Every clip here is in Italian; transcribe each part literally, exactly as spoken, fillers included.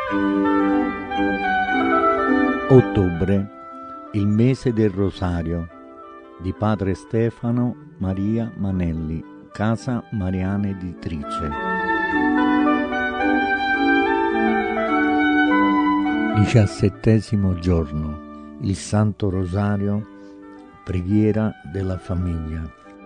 Ottobre, il mese del Rosario, di padre Stefano Maria Manelli, casa Mariana Editrice. Diciassettesimo giorno, il Santo Rosario, preghiera della famiglia.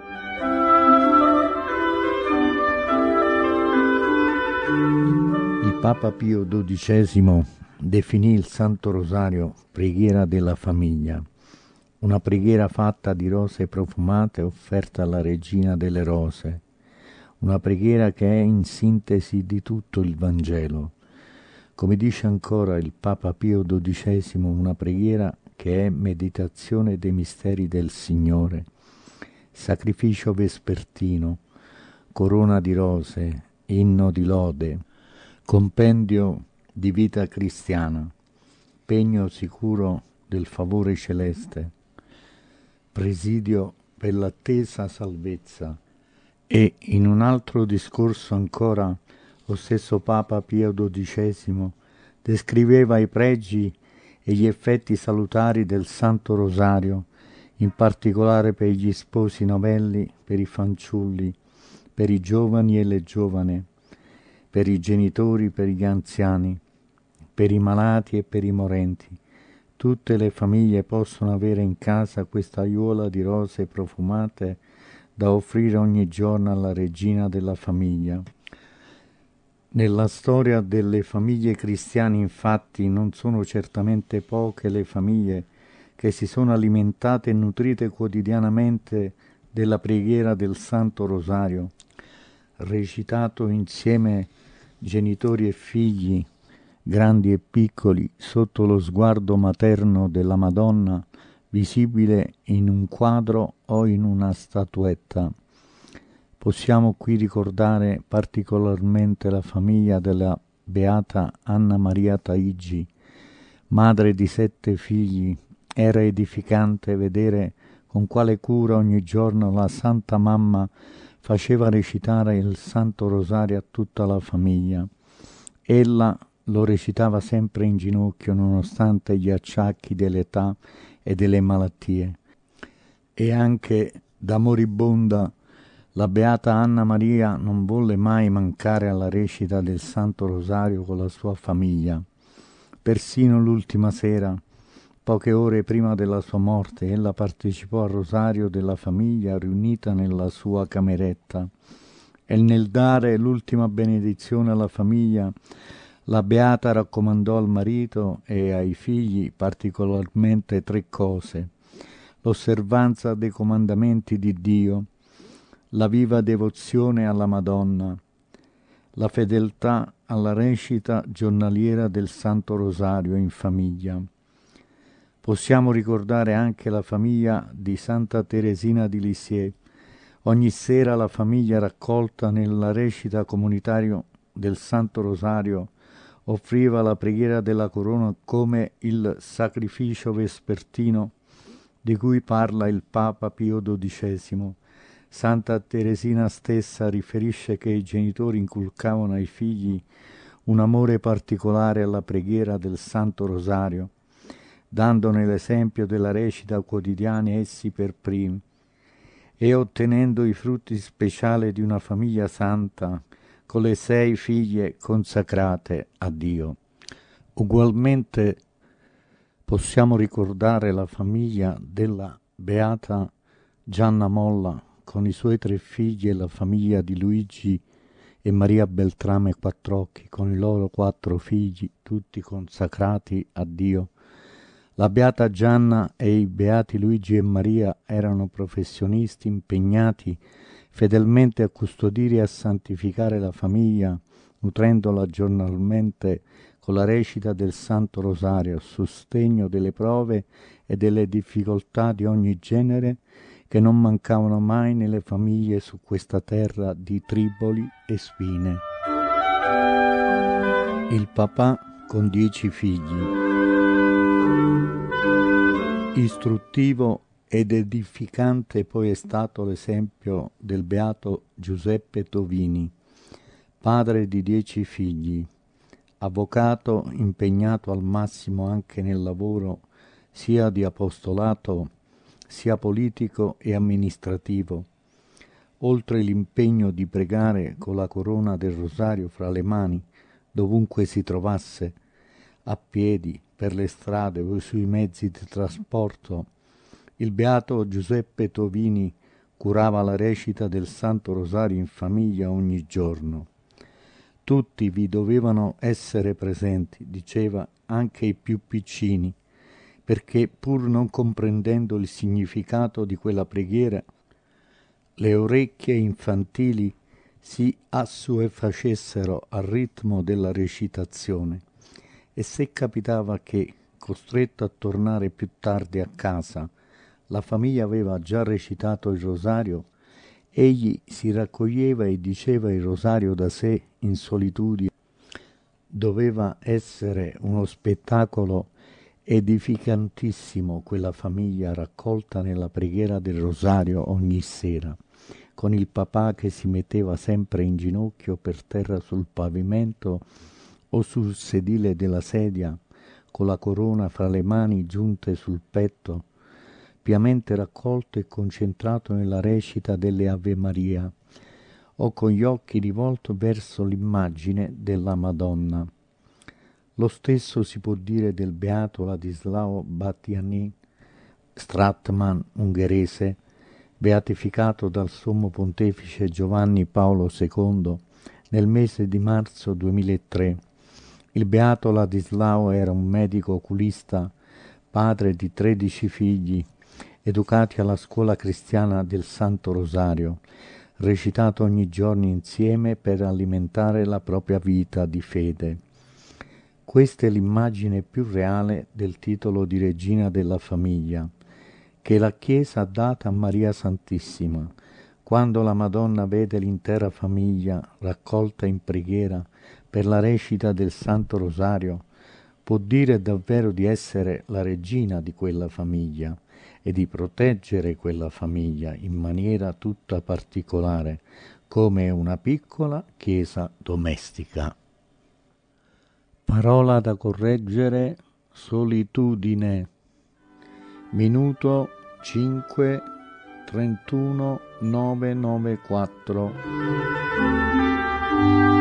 Il Papa Pio dodicesimo definì il Santo Rosario preghiera della famiglia, una preghiera fatta di rose profumate offerta alla Regina delle Rose, una preghiera che è in sintesi di tutto il Vangelo. Come dice ancora il Papa Pio dodicesimo, una preghiera che è meditazione dei misteri del Signore, sacrificio vespertino, corona di rose, inno di lode, compendio di vita cristiana, pegno sicuro del favore celeste, presidio per l'attesa salvezza. E in un altro discorso ancora lo stesso Papa Pio dodicesimo descriveva i pregi e gli effetti salutari del Santo Rosario, in particolare per gli sposi novelli, per i fanciulli, per i giovani e le giovane, per i genitori, per gli anziani, per i malati e per i morenti. Tutte le famiglie possono avere in casa questa aiuola di rose profumate da offrire ogni giorno alla Regina della famiglia. Nella storia delle famiglie cristiane, infatti, non sono certamente poche le famiglie che si sono alimentate e nutrite quotidianamente della preghiera del Santo Rosario, recitato insieme genitori e figli, grandi e piccoli, sotto lo sguardo materno della Madonna, visibile in un quadro o in una statuetta. Possiamo qui ricordare particolarmente la famiglia della beata Anna Maria Taigi, madre di sette figli. Era edificante vedere con quale cura ogni giorno la Santa Mamma faceva recitare il Santo Rosario a tutta la famiglia. Ella lo recitava sempre in ginocchio nonostante gli acciacchi dell'età e delle malattie. E anche da moribonda la beata Anna Maria non volle mai mancare alla recita del Santo Rosario con la sua famiglia. Persino l'ultima sera, poche ore prima della sua morte, ella partecipò al rosario della famiglia riunita nella sua cameretta, e nel dare l'ultima benedizione alla famiglia, la beata raccomandò al marito e ai figli particolarmente tre cose: l'osservanza dei comandamenti di Dio, la viva devozione alla Madonna, la fedeltà alla recita giornaliera del Santo Rosario in famiglia. Possiamo ricordare anche la famiglia di Santa Teresina di Lisieux. Ogni sera la famiglia raccolta nella recita comunitaria del Santo Rosario offriva la preghiera della corona come il sacrificio vespertino di cui parla il Papa Pio dodicesimo. Santa Teresina stessa riferisce che i genitori inculcavano ai figli un amore particolare alla preghiera del Santo Rosario, dandone l'esempio della recita quotidiana essi per primi, e ottenendo i frutti speciali di una famiglia santa con le sei figlie consacrate a Dio. Ugualmente possiamo ricordare la famiglia della beata Gianna Molla con i suoi tre figli e la famiglia di Luigi e Maria Beltrame Quattrocchi con i loro quattro figli, tutti consacrati a Dio. La beata Gianna e i beati Luigi e Maria erano professionisti impegnati fedelmente a custodire e a santificare la famiglia, nutrendola giornalmente con la recita del Santo Rosario, a sostegno delle prove e delle difficoltà di ogni genere che non mancavano mai nelle famiglie su questa terra di triboli e spine. Il papà con dieci figli. Istruttivo ed edificante poi è stato l'esempio del beato Giuseppe Tovini, padre di dieci figli. avvocato impegnato al massimo anche nel lavoro sia di apostolato sia politico e amministrativo. Oltre l'impegno di pregare con la corona del rosario fra le mani, dovunque si trovasse, a piedi, per le strade o sui mezzi di trasporto, il beato Giuseppe Tovini curava la recita del Santo Rosario in famiglia ogni giorno. Tutti vi dovevano essere presenti, diceva, anche i più piccini, perché pur non comprendendo il significato di quella preghiera, le orecchie infantili si assuefacessero al ritmo della recitazione, e se capitava che, costretto a tornare più tardi a casa, la famiglia aveva già recitato il rosario, egli si raccoglieva e diceva il rosario da sé in solitudine. Doveva essere uno spettacolo edificantissimo quella famiglia raccolta nella preghiera del rosario ogni sera, con il papà che si metteva sempre in ginocchio per terra sul pavimento o sul sedile della sedia, con la corona fra le mani giunte sul petto, piamente raccolto e concentrato nella recita delle Ave Maria, o con gli occhi rivolti verso l'immagine della Madonna. Lo stesso si può dire del beato Ladislao Battianin, Stratman ungherese, beatificato dal sommo pontefice Giovanni Paolo secondo nel mese di marzo duemilatré. Il beato Ladislao era un medico oculista, padre di tredici figli, educati alla scuola cristiana del Santo Rosario, recitato ogni giorno insieme per alimentare la propria vita di fede. Questa è l'immagine più reale del titolo di regina della famiglia, che la Chiesa ha data a Maria Santissima. Quando la Madonna vede l'intera famiglia raccolta in preghiera per la recita del Santo Rosario, può dire davvero di essere la regina di quella famiglia e di proteggere quella famiglia in maniera tutta particolare, come una piccola chiesa domestica. Parola da correggere: solitudine. Minuto cinque trentuno novecentonovantaquattro.